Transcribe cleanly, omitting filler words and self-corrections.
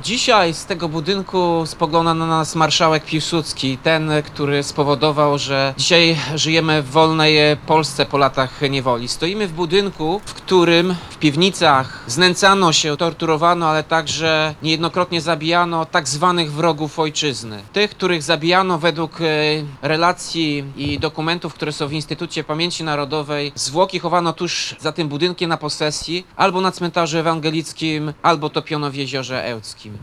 Dzisiaj z tego budynku spogląda na nas marszałek Piłsudski, ten, który spowodował, że dzisiaj żyjemy w wolnej Polsce po latach niewoli. Stoimy w budynku, w którym w piwnicach znęcano się, torturowano, ale także niejednokrotnie zabijano tak zwanych wrogów ojczyzny. Tych, których zabijano według relacji i dokumentów, które są w Instytucie Pamięci Narodowej. Zwłoki chowano tuż za tym budynkiem na posesji, albo na cmentarzu ewangelickim, albo topiono w jeziorze Ełckim.